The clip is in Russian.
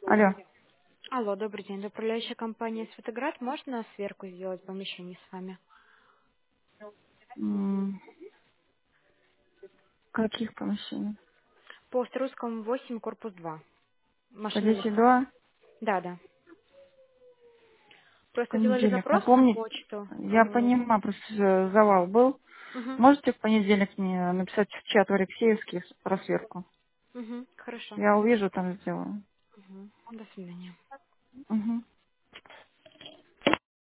Алло. Алло, добрый день. Это управляющая компания «Светоград». Можно сверку сделать помещение с вами? М, Каких помещений? По Острозскому 8, корпус 2. По Машина Nissan. 10.2 Да, да. в Просто делали понедельник. запрос на Напомнить, почту. я понимаю, просто завал был. Угу. Можете в понедельник мне написать в чат в Алексеевский про сверку? Угу. Хорошо. Я увижу, там сделаю. Угу. До свидания. Угу.